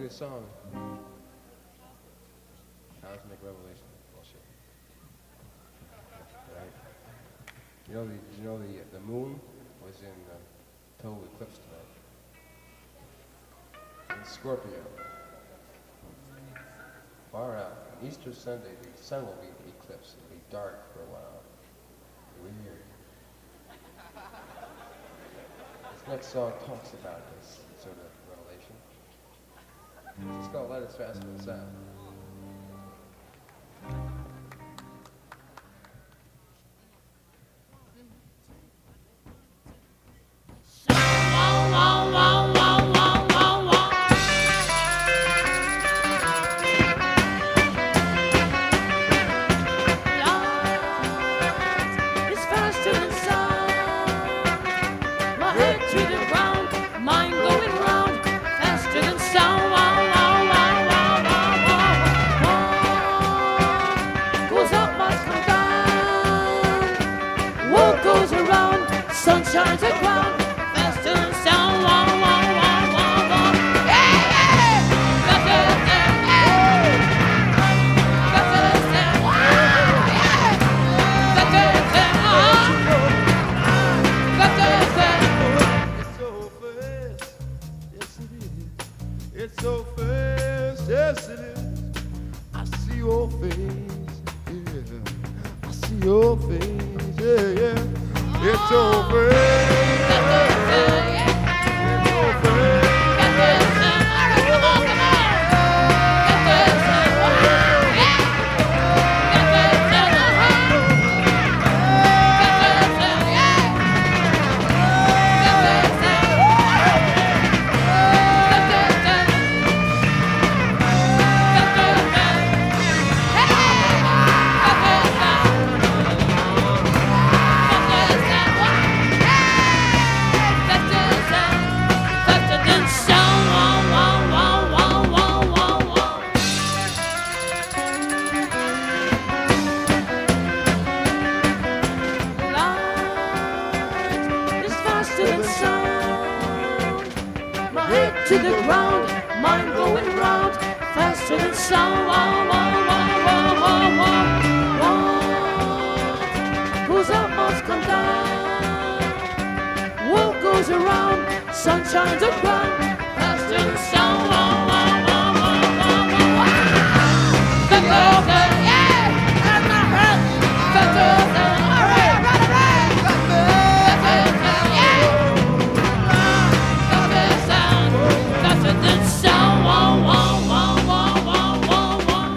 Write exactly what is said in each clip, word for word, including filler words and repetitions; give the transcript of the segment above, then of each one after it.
this song. Cosmic Revelation. Bullshit. Right? You know the you know the the moon was in uh, total eclipse tonight. In Scorpio. Far out. On Easter Sunday, the sun will be eclipsed. It'll be dark for a while. Weird. This next song talks about this sort of revelation. It's called Let Us Fast for the Sound. Sunshines are ground, faster than sound. Wah, wah, wah, wah, wah. Yeah, yeah. Faster than sound. Yeah. Faster than sound. Wow, yeah. Faster than sound. Uh-huh. Faster than sound. It's so fast, yes it is. It's so fast, yes it is. I see your face, yeah. I see your face, yeah, yeah. It's over. It's over. To the ground, mind going round, faster than sound. Wah, wah, wah, wah, wah, wah, wah. Goes up, must come down. World goes around, sun shines around, faster than sound. Wah, wah, wah, wah, wah, wah, wah. Faster, yeah, that's my head. Faster, all right, right, right. Faster, yeah. Faster than sound, wah, wah, wah, wah, wah, wah, wah.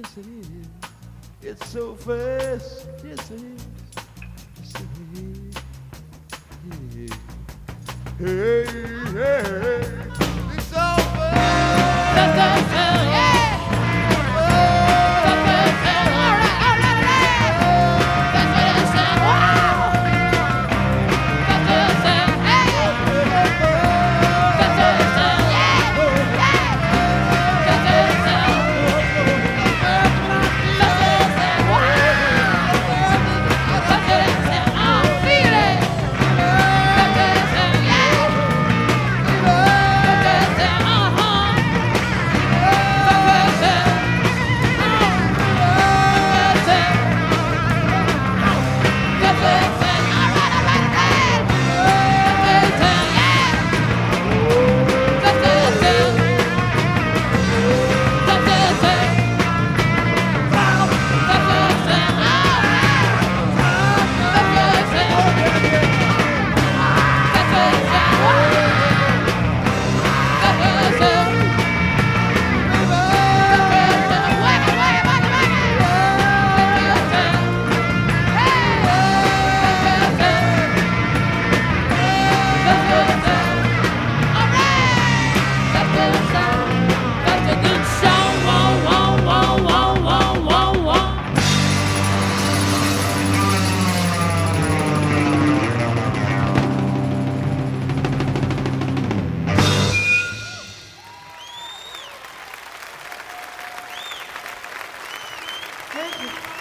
Yes, it is. It's so fast. Yes, it is. Yes, it is. Yeah. Hey, hey, hey. It's so fast. That's the sound, yeah. That's the sound. All right, all right, all right. That's what it sound. Wow. That's the sound, hey. That's the sound, yeah, yeah. That's the sound. That's the sound, wow. That's the sound, I feel it. That's the sound, yeah. That's the sound, uh-huh. That's the sound, uh. That's the sound. That's the sound, all right, all right, all right. That's the sound, yeah. That's the sound. That's the sound. Wow. That's the sound, all right. That's the sound. That's the sound, wow. That's the sound. That's the sound, wagga, wagga, wagga, wagga. That's the sound. Hey. That's the sound. That's the sound. All right. That's the sound. That's a good song. Whoa, whoa, whoa, whoa, whoa, whoa, whoa. Thank you.